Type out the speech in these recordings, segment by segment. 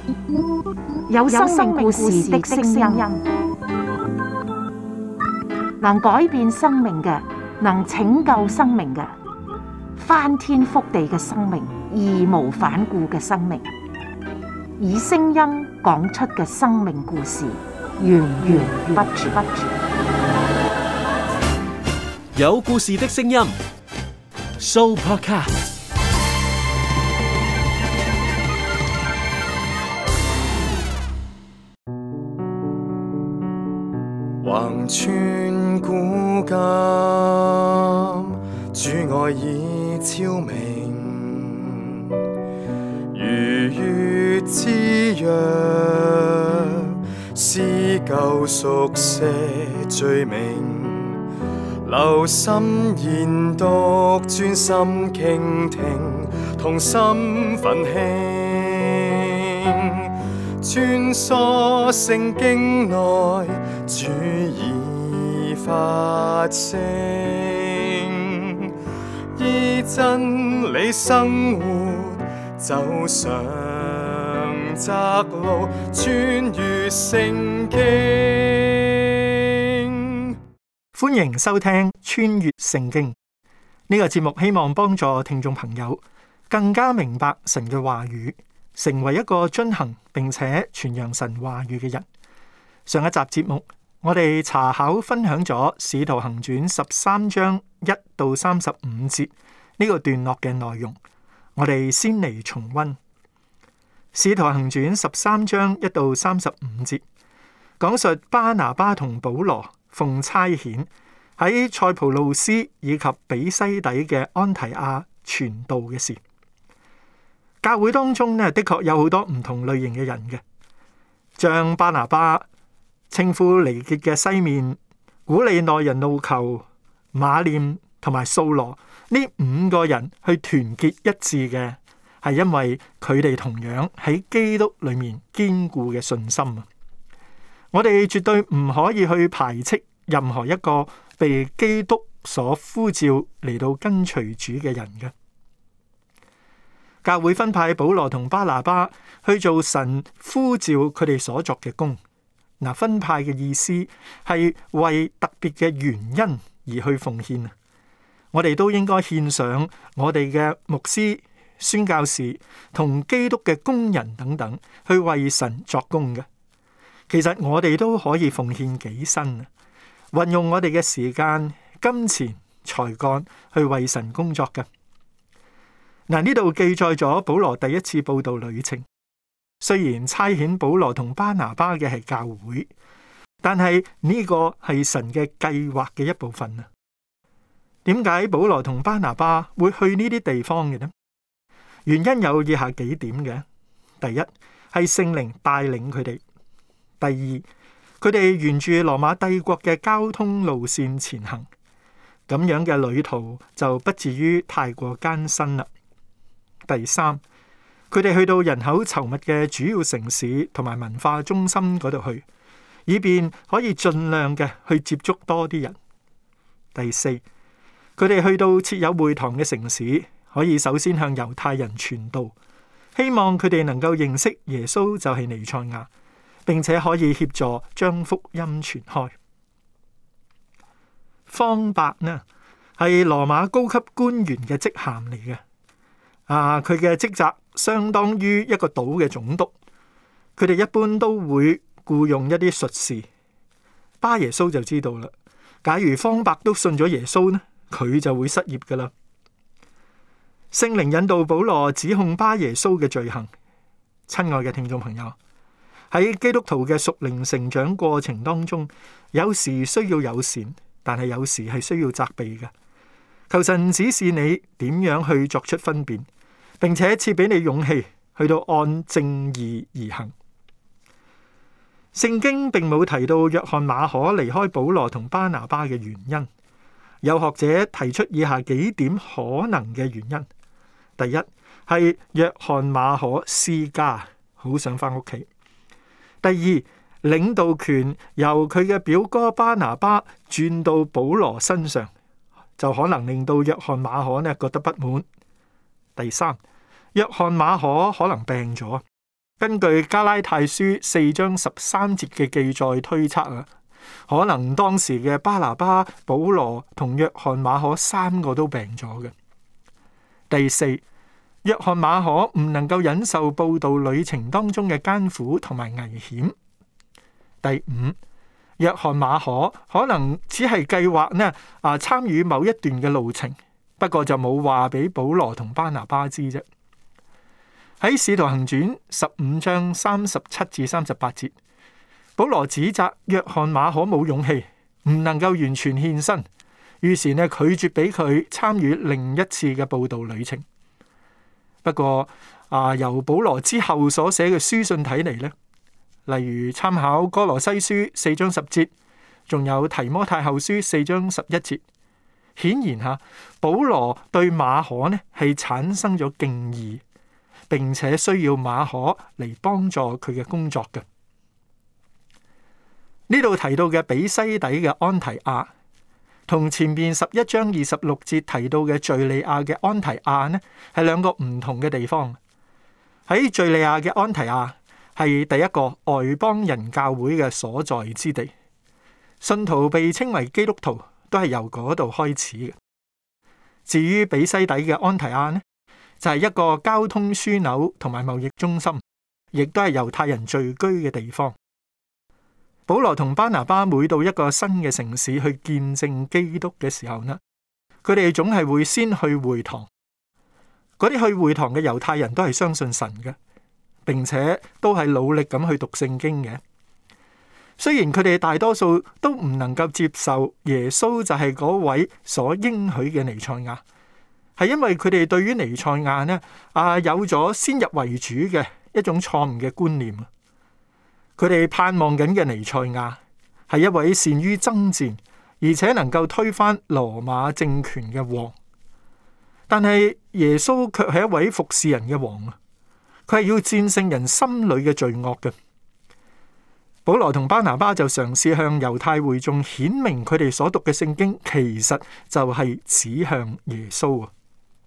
有生命故事的聲音，能改變生命嘅，能拯救生命嘅，翻天覆地嘅生命，義無反顧嘅生命，以聲音講出嘅生命故事，源源不絕。 有故事的聲音 ，Sooopodcast。 橫穿古今，主愛已超明，如月之約，撕舊熟寫罪名，留心研讀，專心傾聽，同心奮興，穿梭聖經內，主已發聲，依真理生活，走上窄路，穿越聖經。 歡迎收聽《穿越聖經》呢個節目，希望幫助聽眾朋友更加明白神嘅話語，成為一個遵行並且傳揚神話語嘅人。上一集節目，我哋查考分享咗《使徒行傳》13章1到35節呢個段落嘅內容。我哋先嚟重溫《使徒行傳》13章1到35節，講述巴拿巴同保羅奉差遣喺塞浦路斯以及比西底嘅安提亞傳道嘅事。教會當中呢，的確有好多唔同類型嘅人嘅，像巴拿巴、稱呼尼結嘅西面、古利奈人路求、馬念同埋掃羅呢5個人去團結一致嘅，係因為佢哋同樣喺基督裏面堅固嘅信心啊！我哋絕對唔可以去排斥任何一個被基督所呼召嚟到跟隨主嘅人嘅。教會分派保羅同巴拿巴去做神呼召佢哋所作嘅工。嗱，分派嘅意思係為特別嘅原因而去奉獻。我哋都應該獻上我哋嘅牧師、宣教士同基督嘅工人等等，去為神作工嘅。其實我哋都可以奉獻己身，運用我哋嘅時間、金錢、才幹去為神工作嘅。嗱，呢度記載咗保羅第一次佈道旅程。雖然差遣保羅同巴拿巴嘅係教會，但係呢個係神嘅計劃嘅一部分啊。點解保羅同巴拿巴會去呢啲地方嘅呢？原因有以下幾點嘅。第一，係聖靈帶領佢哋；第二，佢哋沿住羅馬帝國嘅交通路線前行，咁樣嘅旅途就不至於太過艱辛啦。第三，佢哋去到人口稠密嘅主要城市同埋文化中心嗰度去，以便可以盡量嘅去接觸多啲人。第四，佢哋去到設有會堂嘅城市，可以首先向猶太人傳道，希望佢哋能夠認識耶穌就係彌賽亞，並且可以協助將福音傳開。方伯呢，係羅馬高級官員嘅職銜嚟嘅。佢嘅職責相當於一個島嘅總督，佢哋一般都會僱用一啲術士。巴耶穌就知道啦，假如方伯都信咗耶穌呢，佢就會失業噶啦。聖靈引導保羅指控巴耶穌嘅罪行。親愛嘅聽眾朋友，喺基督徒嘅屬靈成長過程當中，有時需要友善，但係有時係需要責備嘅。求神指示你點樣去作出分辨，並且賜俾你勇氣去到按正義而行。聖經並冇提到約翰馬可離開保羅同巴拿巴嘅原因。有學者提出以下幾點可能嘅原因：第一，係約翰馬可思家，好想翻屋企；第二，領導權由佢嘅表哥巴拿巴轉到保羅身上，就可能令到約翰馬可呢覺得不滿。第三，約翰馬可可能病咗， 根據加拉太書4章13節嘅記載推測啊，可能當時嘅巴拿巴、保羅同約翰馬可三個都病咗嘅。第四，約翰馬可唔能夠忍受佈道旅程當中嘅艱苦同埋危險。第五，約翰馬可可能只係計劃參與某一段嘅路程，不過就冇話俾保羅同巴拿巴知啫。喺使徒行傳15章37至38節，保羅指責約翰馬可冇勇氣，唔能夠完全獻身，於是拒絕俾佢參與另一次嘅佈道旅程。不過由保羅之後所寫嘅書信睇嚟呢，例如參考哥羅西書4章10節，仲有提摩太後書4章11節，顯然保羅對馬可呢係產生咗敬意，並且需要馬可嚟幫助佢嘅工作嘅。呢度提到嘅比西底嘅安提亞，同前面11章26節提到嘅敘利亞嘅安提亞呢，係兩個唔同嘅地方。喺敘利亞嘅安提亞係第一個外邦人教會嘅所在之地，信徒被稱為基督徒都係由嗰度開始嘅。至於比西底嘅安提亞呢，就係一個交通樞紐同埋貿易中心，亦都係猶太人聚居嘅地方。保羅同巴拿巴每到一個新嘅城市去見證基督嘅時候呢，佢哋總係會先去會堂。嗰啲去會堂嘅猶太人都係相信神嘅，並且都係努力咁去讀聖經嘅。雖然佢哋大多數都唔能夠接受耶穌就係嗰位所應許嘅彌賽亞，係因為佢哋對於彌賽亞呢有咗先入為主嘅一種錯誤嘅觀念。佢哋盼望緊嘅彌賽亞係一位善於爭戰，而且能夠推翻羅馬政權嘅王。但係耶穌卻係一位服侍人嘅王啊！佢係要戰勝人心裏嘅罪惡嘅。保羅同巴拿巴就嘗試向猶太會眾顯明佢哋所讀嘅聖經其實就係指向耶穌啊！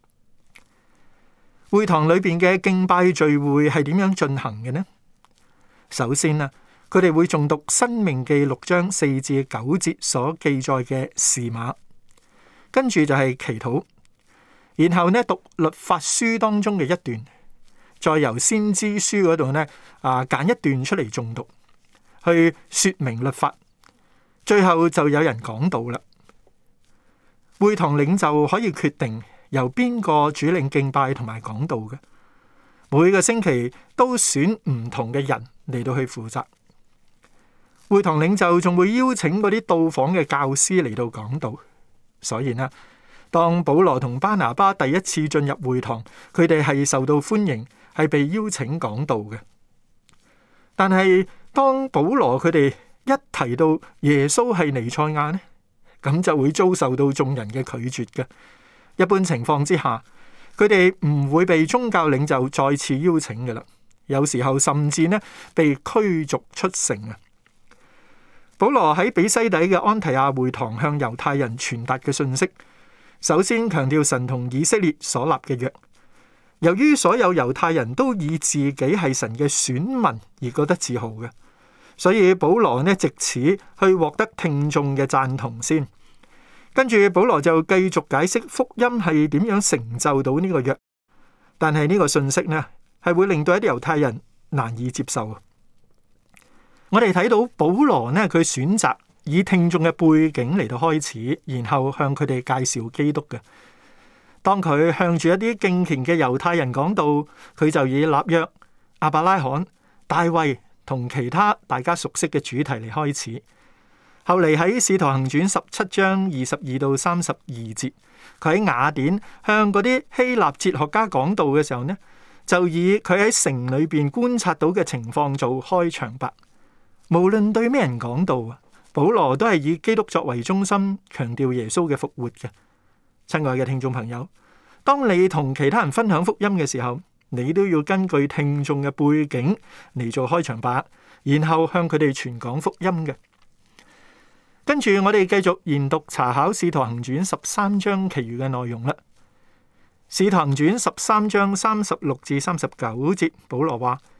會堂裏邊嘅敬拜聚會係點樣進行嘅呢？首先佢哋會誦讀申命記6章4至9節所記載嘅示瑪，跟住就係祈禱，然後讀律法書當中嘅一段，再由先知書嗰度揀一段出嚟誦讀，去說明律法，最後就有人講道啦。會堂領袖可以決定由邊個主領敬拜同埋講道嘅，每個星期都選唔同嘅人嚟到去負責。會堂領袖仲會邀請嗰啲到訪嘅教師嚟到講道。所以當保羅同巴拿巴第一次進入會堂，佢哋係受到歡迎，係被邀請講道嘅。但係當保羅佢哋一提到耶穌係彌賽亞呢，咁就會遭受到眾人嘅拒絕嘅。一般情況之下，佢哋唔會被宗教領袖再次邀請嘅啦。有時候甚至被驅逐出城啊！保羅喺比西底嘅安提亞會堂向猶太人傳達嘅信息，首先強調神同以色列所立嘅約。由於所有猶太人都以自己係神嘅選民而覺得自豪嘅，所以保羅藉此去獲得聽眾嘅贊同先。跟住保羅就繼續解釋福音係點樣成就到呢個約，但係呢個信息係會令到一啲猶太人難以接受。我哋睇到保羅佢選擇以聽眾嘅背景嚟到開始，然後向佢哋介紹基督嘅。當佢向住一啲敬虔嘅猶太人講道，佢就以立約、亞伯拉罕、大衛同其他大家熟悉嘅主題嚟開始。後嚟喺使徒行傳17章22到32節，佢喺雅典向嗰啲希臘哲學家講道嘅時候就以佢喺城裏邊觀察到嘅情況做開場白。無論對咩人講道，保羅都係以基督作為中心，強調耶穌嘅復活嘅。親愛嘅聽眾朋友，當你同其他人分享福音嘅時候，你都要根據聽眾嘅背景嚟做開場白，然後向佢哋傳講福音嘅。跟住我哋繼續研讀查考使徒行傳13章其餘嘅內容啦。使徒行傳13章36至39節，保羅話：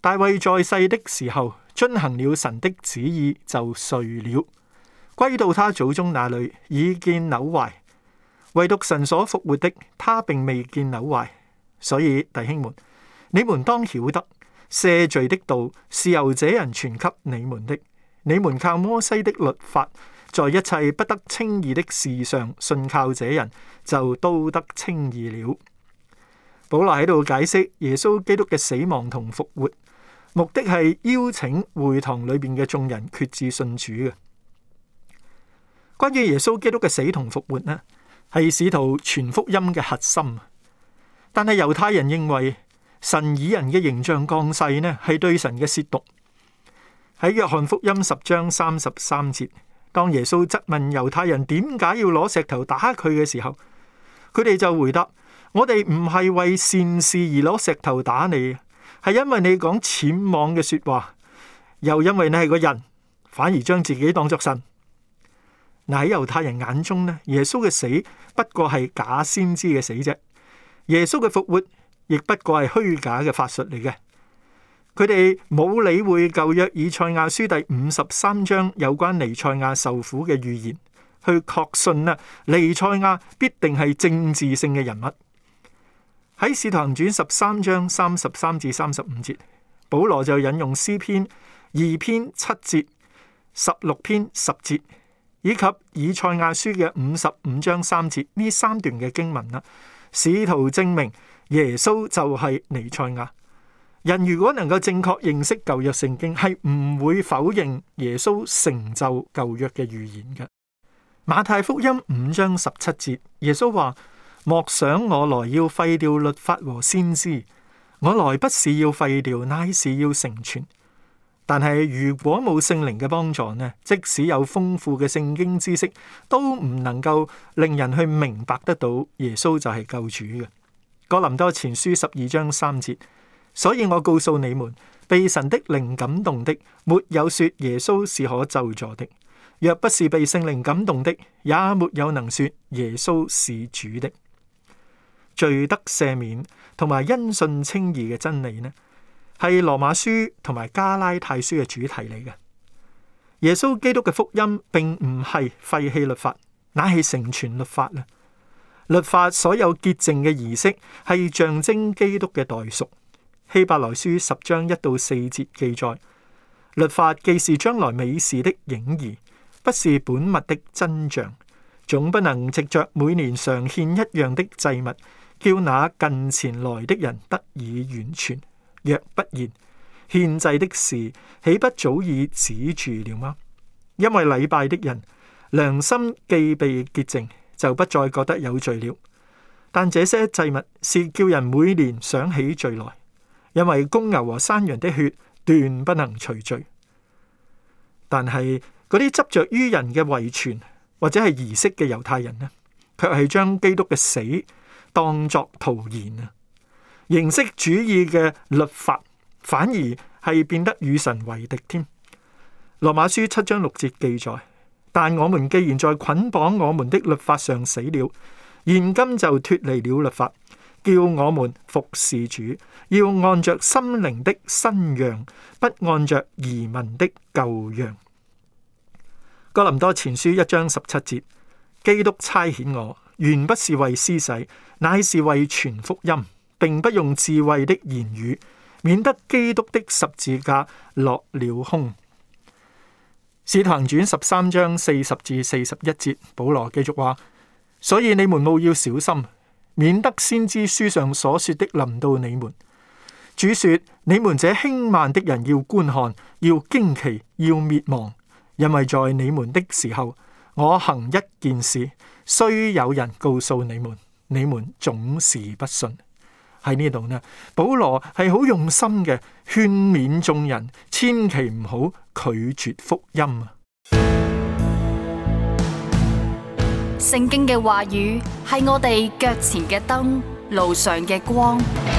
大衛在世的時候遵行了神的旨意，就睡了，歸到他祖宗那裏，已見朽壞。唯獨神所復活的，他並未見朽壞。所以弟兄們，你們當曉得，赦罪的道是由這人傳給你們的。你們靠摩西的律法，在一切不得稱義的事上信靠這人，就都得稱義了。保羅喺度解釋耶穌基督嘅死亡同復活，目的係邀請會堂裏邊嘅眾人決志信主嘅。關於耶穌基督嘅死同復活呢，係使徒傳福音嘅核心。但係猶太人認為神以人嘅形象降世呢，係對神嘅褻瀆。喺約翰福音10章33節，當耶穌質問猶太人點解要攞石頭打佢嘅時候，佢哋就回答：我哋唔係為善事而攞石頭打你，係因為你講僭妄嘅說話，又因為你係個人，反而將自己當作神。嗱，喺猶太人眼中呢，耶穌嘅死不過係假先知嘅死啫，耶穌嘅復活亦不過係虛假嘅法術嚟嘅。佢哋冇理會舊約以賽亞書第53章有關彌賽亞受苦嘅預言，去確信彌賽亞必定係政治性嘅人物。喺使徒行傳13章33至35節，保羅就引用詩篇2篇7節、16篇10節，以及以賽亞書嘅55章3節呢3段嘅經文啦，試圖證明耶穌就係彌賽亞。人如果能夠正確認識舊約聖經，係唔會否認耶穌成就舊約嘅預言嘅。馬太福音5章17節，耶穌話：莫想我來要廢掉律法和先知，我來不是要廢掉，乃是要成全。但係如果冇聖靈嘅幫助呢，即使有豐富嘅聖經知識，都唔能夠令人去明白得到耶穌就係救主嘅。哥林多前書12章3節。所以我告訴你們，被神的靈感動的，沒有說耶穌是可咒詛的；若不是被聖靈感動的，也沒有能說耶穌是主的。罪得赦免同埋因信稱義嘅真理呢，係羅馬書同埋加拉太書嘅主題嚟嘅。耶穌基督嘅福音並唔係廢棄律法，乃係成全律法啦。律法所有潔淨嘅儀式係象徵基督嘅代贖。希伯來書10章1到4節記載，律法既是將來美事的影兒，不是本物的真像，總不能藉着每年常獻一樣的祭物，叫那近前來的人得以完全。若不然，獻祭的事豈不早已止住了嗎？因為禮拜的人良心既被潔淨，就不再覺得有罪了。但這些祭物是叫人每年想起罪來。因為公牛和山羊的血斷不能除罪，但係嗰啲執着於人嘅遺傳或者係儀式嘅猶太人呢，卻係將基督嘅死當作徒然啊！形式主義嘅律法反而係變得與神為敵添。羅馬書7章6節記載：但我們既然在捆綁我們的律法上死了，現今就脫離了律法。叫我們服侍主，要按着心靈的新樣，不按着儀文的舊樣。哥林多前書1章17節，基督差遣我，原不是為施洗，乃是為傳福音，並不用智慧的言語，免得基督的十字架落了空。使徒行傳13章40至41節，保羅繼續話：所以你們務要小心，免得先知書上所說的臨到你們。主說：你們這輕慢的人要觀看，要驚奇，要滅亡，因為在你們的時候，我行一件事，雖有人告訴你們，你們總是不信。喺呢度呢，保羅係好用心嘅勸勉眾人，千祈唔好拒絕福音啊！ 聖經嘅話語係我哋腳前嘅燈，路上嘅光。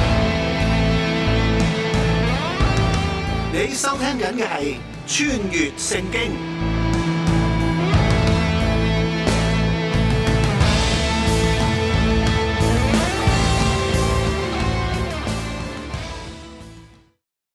你收聽緊嘅係穿越聖經。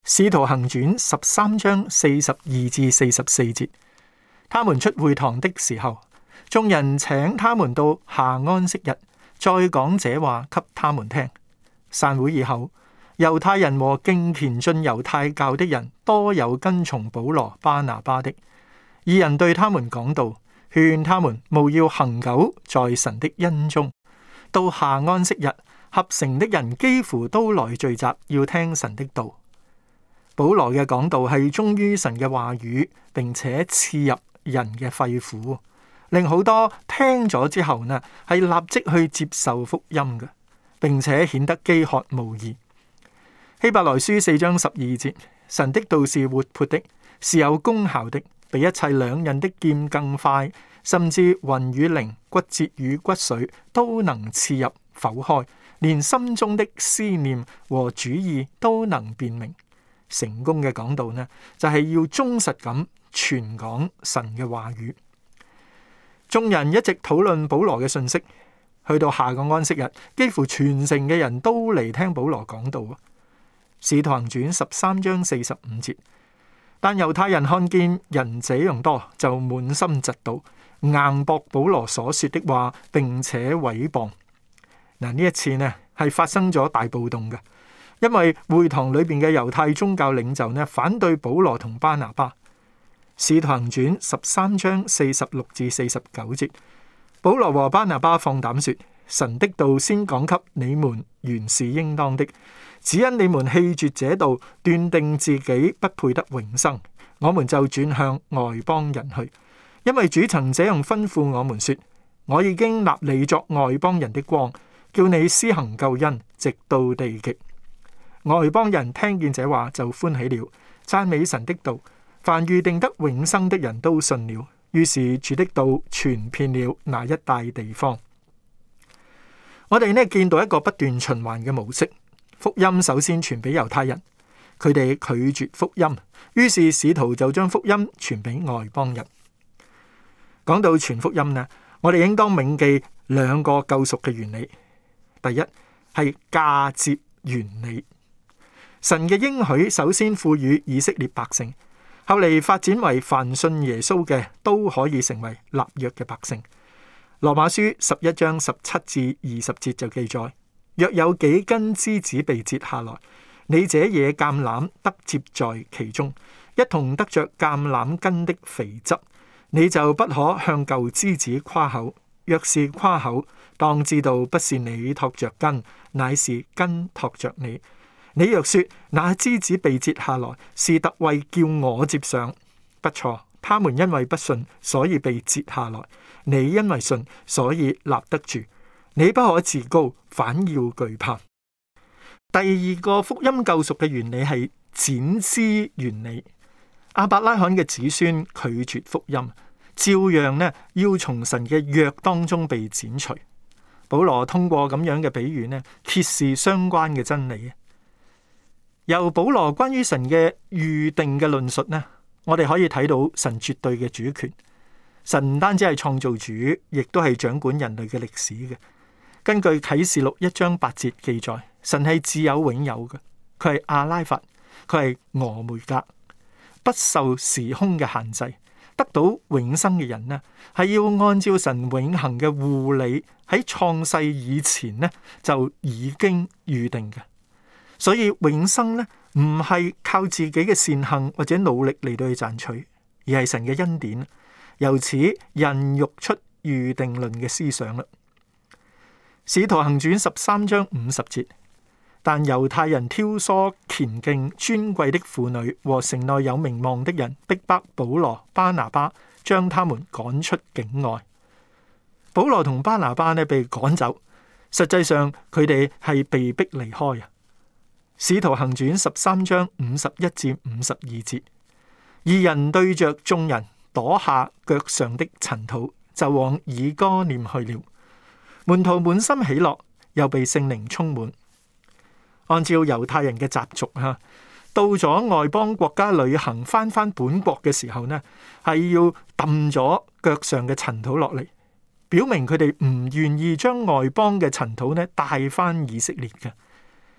使徒行傳13章42至44節，他們出會堂的時候，眾人請他們到下安息日，再講這話給他們聽。散會以後，猶太人和敬虔進猶太教的人多有跟從保羅、巴拿巴的。二人對他們講道，勸他們務要恒久在神的恩中。到下安息日，合城的人幾乎都來聚集，要聽神的道。保羅嘅講道係忠於神嘅話語，並且刺入人嘅肺腑，令好多聽咗之後呢，係立即去接受福音嘅，並且顯得飢渴慕義。希伯來書4章12節，神的道是活潑的，是有功效的，比一切兩刃的劍更快，甚至魂與靈、骨節與骨髓都能刺入剖開，連心中的思念和主意都能辨明。成功嘅講道呢，就係要忠實咁傳講神嘅話語。眾人一直討論保羅嘅信息，去到下個安息日，幾乎全城嘅人都嚟聽保羅講道。使徒行傳13章45節，但猶太人看見人這樣多，就滿心嫉妒，硬駁保羅所說的話，並且毀謗。嗱，呢一次呢係發生咗大暴動嘅。因為會堂裏邊嘅猶太宗教領袖呢，反對保羅同巴拿巴。使徒行傳13章46至49節，保羅和巴拿巴放膽說：神的道先講給你們，原是應當的。只因你們棄絕這道，斷定自己不配得永生，我們就轉向外邦人去。因為主曾這樣吩咐我們說：我已經立你作外邦人的光，叫你施行救恩，直到地極。外邦人聽見這話就歡喜了，讚美神的道。凡預定得永生的人都信了，於是主的道傳遍了那一帶地方。我哋呢見到一個不斷循環嘅模式，福音首先傳俾猶太人，佢哋拒絕福音，於是使徒就將福音傳俾外邦人。講到傳福音呢，我哋應當銘記兩個救贖嘅原理。第一係嫁接原理。神嘅應許首先賦予以色列百姓，後嚟發展為凡信耶穌嘅都可以成為立約嘅百姓。羅馬書11章17至20節就記載：若有幾根枝子被折下來，你這野橄欖得接在其中，一同得着橄欖根的肥汁，你就不可向舊枝子誇口。若是誇口，當知道不是你托着根，乃是根托着你。你若說那枝子被折下來，是特為叫我接上，不錯。他們因為不信，所以被折下來；你因為信，所以立得住。你不可自高，反要懼怕。第二個福音救贖嘅原理係剪枝原理。亞伯拉罕嘅子孫拒絕福音，照樣呢要從神嘅約當中被剪除。保羅通過咁樣嘅比喻呢，揭示相關嘅真理。由保羅關於神嘅預定嘅論述呢，我哋可以睇到神絕對嘅主權。神唔單止係創造主，亦都係掌管人類嘅歷史嘅。根據啟示錄1章8節記載，神係自有永有嘅，佢係阿拉法，佢係俄梅格，不受時空嘅限制。得到永生嘅人呢，係要按照神永恆嘅護理，喺創世以前呢就已經預定嘅。所以永生呢，唔係靠自己嘅善行或者努力嚟到去賺取，而係神嘅恩典。由此孕育出預定論嘅思想啦。使徒行傳13章50節，但猶太人挑唆虔敬尊貴的婦女和城內有名望的人，逼迫保羅、巴拿巴，將他們趕出境外。保羅同巴拿巴呢被趕走，實際上佢哋係被逼離開啊。使徒行傳13章51至52節，二人對着眾人躲下腳上的塵土，就往以哥念去了。門徒滿心喜樂，又被聖靈充滿。按照猶太人嘅習俗到咗外邦國家旅行，翻本國嘅時候呢，係要揼咗腳上嘅塵土落嚟，表明佢哋唔願意將外邦嘅塵土呢帶翻以色列嘅。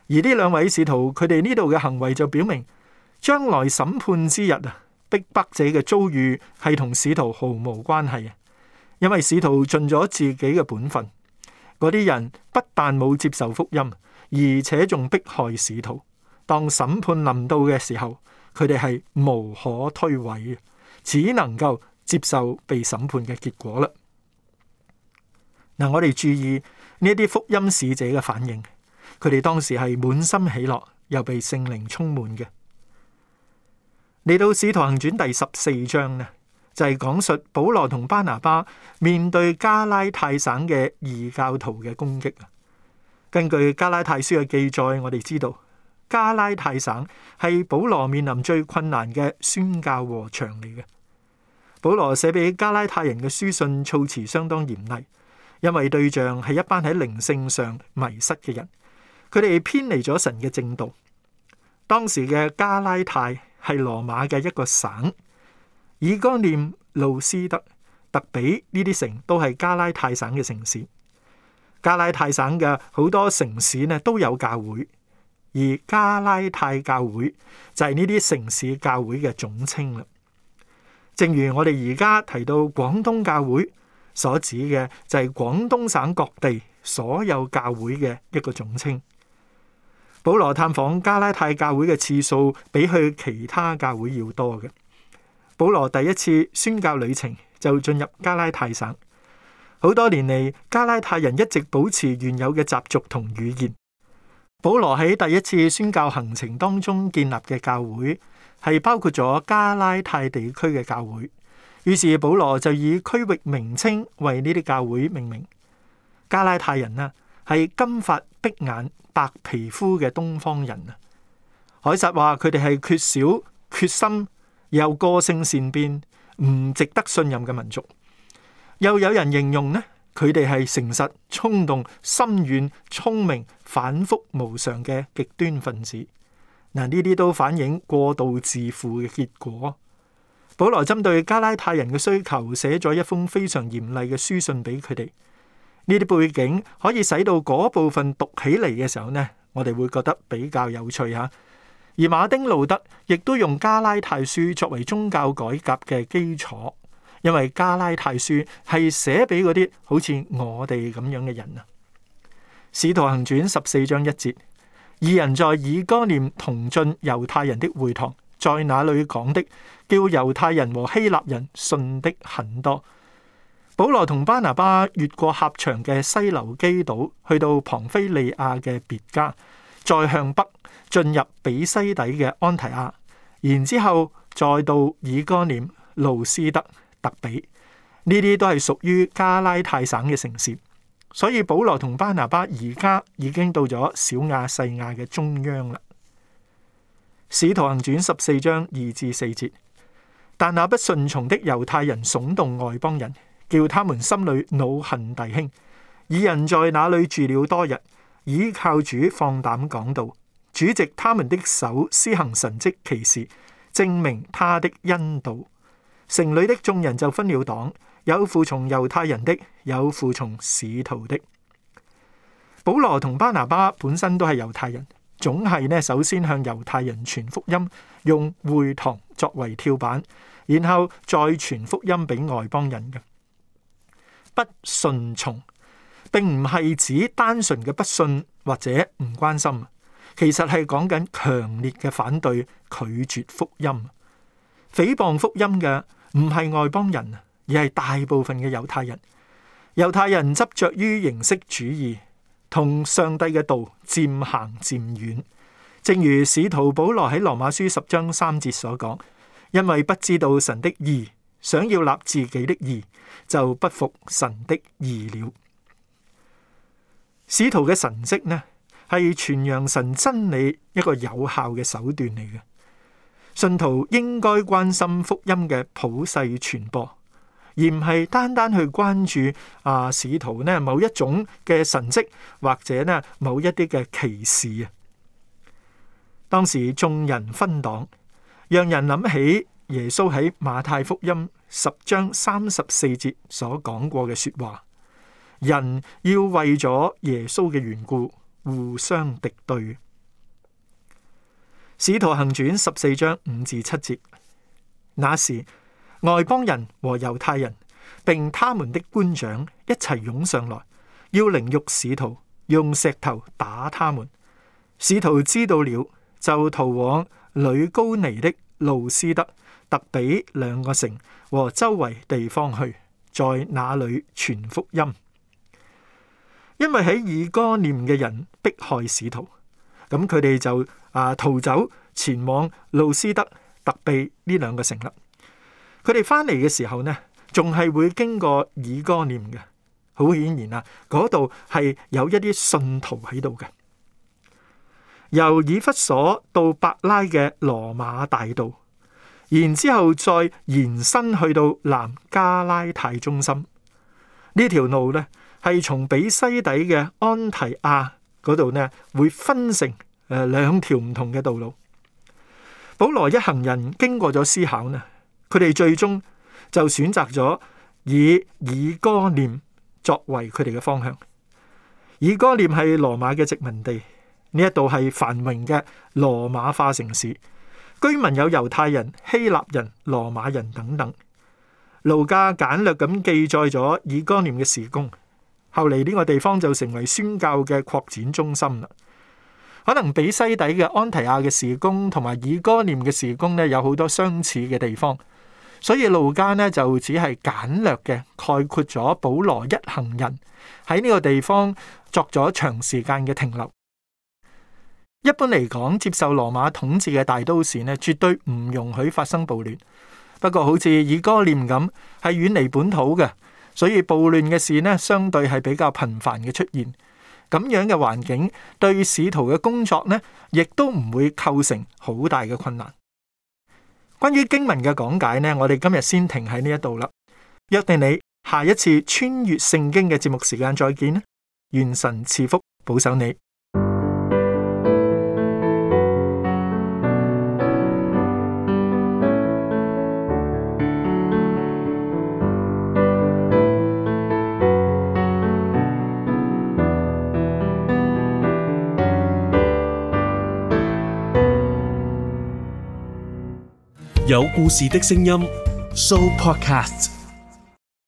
而呢兩位使徒，佢哋呢度嘅行為就表明，將來審判之日啊，逼迫者嘅遭遇係同使徒毫無關係啊，因為使徒盡咗自己嘅本分。嗰啲人不但冇接受福音，而且仲迫害使徒。當審判臨到嘅時候，佢哋係無可推諉，只能夠接受被審判嘅結果啦。嗱，我哋注意呢啲福音使者嘅反應，佢哋當時係滿心喜樂，又被聖靈充滿嘅。嚟到《使徒行傳》第14章呢，就係講述保羅同巴拿巴面對加拉太省嘅異教徒嘅攻擊。根據加拉太書嘅記載，我哋知道加拉太省係保羅面臨最困難嘅宣教禾場嚟嘅。保羅寫俾加拉太人嘅書信措辭相當嚴厲，因為對象係一班喺靈性上迷失嘅人，佢哋偏離咗神嘅正道。當時嘅加拉太係羅馬嘅一個省，以哥念、路斯德、特比呢啲城都係加拉太省嘅城市。加拉太省嘅好多城市呢都有教會，而加拉太教會就係呢啲城市教會嘅總稱啦。正如我哋而家提到廣東教會所指嘅，就係廣東省各地所有教會嘅一個總稱。保羅探訪加拉太教會嘅次數比去其他教會要多嘅。保羅第一次宣教旅程就進入加拉太省。好多年嚟，加拉太人一直保持原有嘅習俗同語言。保羅喺第一次宣教行程當中建立嘅教會係包括咗加拉太地區嘅教會，於是保羅就以區域名稱為呢啲教會命名。加拉太人啊，係金髮碧眼白皮膚嘅東方人啊。凱撒話佢哋係缺少決心又個性善變、唔值得信任嘅民族。又有人形容呢，佢哋係誠實、衝動、心軟、聰明、反覆無常嘅極端分子。嗱，呢啲都反映過度自負嘅結果。保羅針對加拉太人嘅需求，寫咗一封非常嚴厲嘅書信俾佢哋。呢啲背景可以使到嗰部分讀起嚟嘅時候呢，我哋會覺得比較有趣吓。而馬丁路德亦都用加拉太書作為宗教改革嘅基礎。因為加拉太書係寫俾嗰啲好似我哋咁樣嘅人啊。使徒行傳14章1節，二人在以哥念同進猶太人的會堂，在那裏講的，叫猶太人和希臘人信的很多。保羅同巴拿巴越過狹長嘅西流基島，去到龐菲利亞嘅別加，再向北進入比西底嘅安提亞，然之後再到以哥念、路斯德、特比，呢啲都係屬於加拉太省嘅城市，所以保羅同巴拿巴而家已經到咗小亞細亞嘅中央啦。使徒行傳14章2至4節，但那不順從的猶太人聳動外邦人，叫他們心裏惱恨弟兄。二人在那裏住了多日，倚靠主放膽講道，主藉他們的手施行神蹟奇事，證明他的恩道。城裏的眾人就分了黨，有附從猶太人的，有附從使徒的。保羅同巴拿巴本身都係猶太人，總係呢首先向猶太人傳福音，用會堂作為跳板，然後再傳福音俾外邦人嘅。不順從並唔係指單純嘅不信或者唔關心，其實係講緊強烈嘅反對，拒絕福音。誹謗福音嘅唔係外邦人，而係大部分嘅猶太人。猶太人執着於形式主義，同上帝嘅道漸行漸遠。正如使徒保羅喺羅馬書10章3節所講，因為不知道神的義，想要立自己的義，就不服神的義了。使徒嘅神蹟呢，係傳揚神真理一個有效嘅手段嚟嘅。信徒應該關心福音嘅普世傳播，而唔係單單去關注使徒呢某一種嘅神蹟，或者呢某一啲嘅奇事啊。當時眾人分黨，讓人諗起耶穌喺馬太福音10章34節所講過嘅說話：人要為咗耶穌嘅緣故互相敵對。 使徒行傳14章5至7節，那時外邦人和猶太人並他們的官長一齊湧上來，要凌辱使徒，用石頭打他們。使徒知道了，就逃往呂高尼的路斯德、特比兩個城和周圍地方去，在那裏傳福音。因為喺以哥念嘅人迫害使徒，咁佢哋就逃走前往路斯德、特比呢兩個城啦。佢哋翻嚟嘅時候呢，仲係會經過以哥念嘅。好顯然啊，嗰度係有一啲信徒喺度嘅。由以弗所到伯拉嘅羅馬大道，然之後再延伸去到南加拉太中心。呢條路呢，係從比西底嘅安提亞嗰度呢，會分成兩條唔同嘅道路。保羅一行人經過咗思考呢，佢哋最終就選擇咗以哥念作為佢哋嘅方向。以哥念係羅馬嘅殖民地，呢一度係繁榮嘅羅馬化城市，居民有猶太人、希臘人、羅馬人等等。路加簡略咁記載咗以哥念嘅事工，後嚟呢個地方就成為宣教嘅擴展中心啦。可能比西底嘅安提亞嘅事工同埋以哥念嘅事工呢，有好多相似嘅地方，所以路加呢就只係簡略嘅概括咗保羅一行人喺呢個地方作咗長時間嘅停留。一般嚟講，接受羅馬統治嘅大都市呢，絕對唔容許發生暴亂。不過好似以哥念咁，係遠離本土嘅，所以暴亂嘅事呢，相對係比較頻繁嘅出現。咁樣嘅環境對使徒嘅工作呢，亦都唔會構成好大嘅困難。關於經文嘅講解呢，我哋今日先停喺呢一度啦。約定你下一次穿越聖經嘅節目時間再見啦。願神賜福保守你。 有故事的聲音 Show Podcast。